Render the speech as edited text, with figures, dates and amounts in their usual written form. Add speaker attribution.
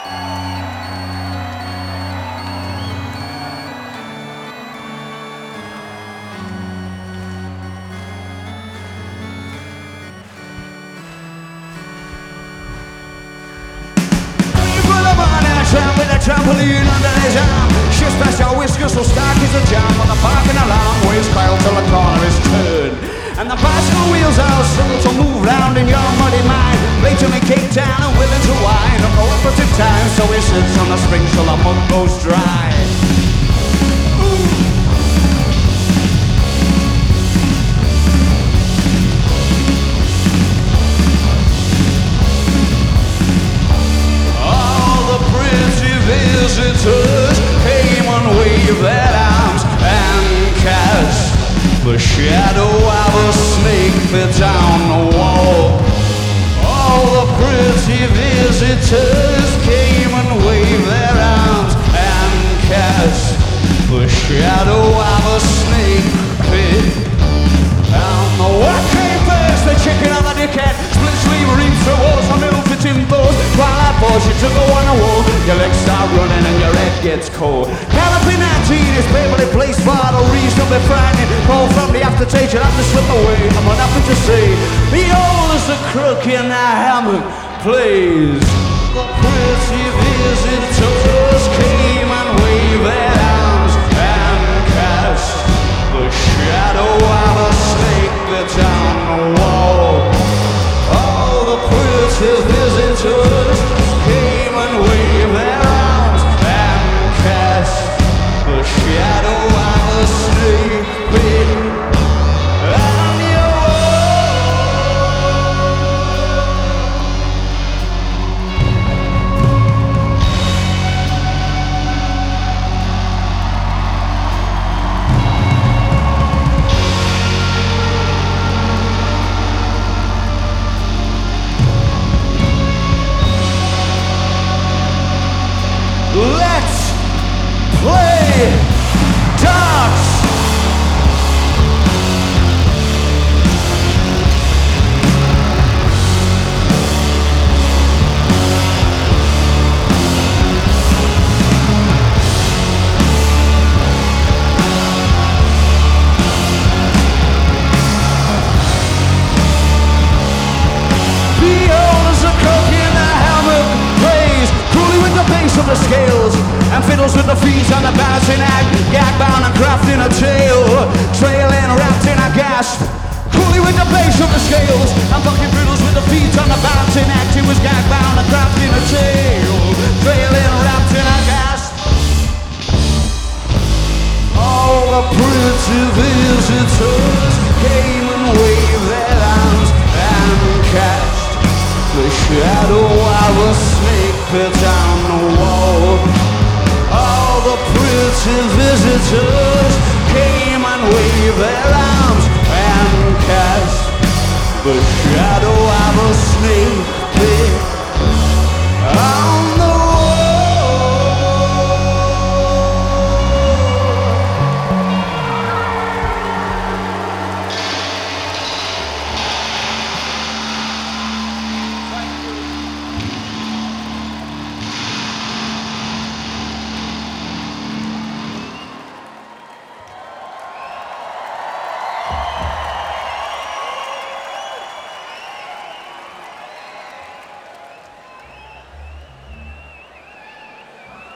Speaker 1: With a trampoline under his arm, shifts past your whiskers so stark as a jam. On the parking alarm waves coil till the corner is turned, and the bicycle wheels are still to move round in your muddy mind. Late to make cake down and willing to whine on cooperative time, so he sits on the springs till the mud goes dry. Visitors came and waved their arms and cast the shadow of a snake fit down the wall. All the pretty visitors came and waved their arms and cast the shadow of a snake fit down the wall. Came first, the chicken and the dickhead, split sleeve reams through walls from ill-fitting clothes. While I pause you to go on a wall, your legs start running and your head gets cold. Galloping 19 is paperly placed for the reasonably frightening. Fall from the aftertaste, you'll have to slip away. I'm unhappy to say, behold as the crook in the hammock plays. The pretty visitors came and waved their arms and cast the shadow of a snake down the wall. All the pretty visitors came and waved their arms and cast the shadow of a snake on your Let's play darts. Behold as the crook in the helmet plays, cruelly with the base of the scales, and fiddles with the feet on the balancing act, gag bound and crafting a tail, trailing wrapped in a gasp. Cruelly with the base of the scales, and bucking fiddles with the feet on the balancing act. He was gag bound and crafting a tail, trailing wrapped in a gasp. All the pretty visitors came and waved their arms and cast the shadow of a snake bit down the wall. All the pretty visitors came and waved their arms and cast the shadow of a snake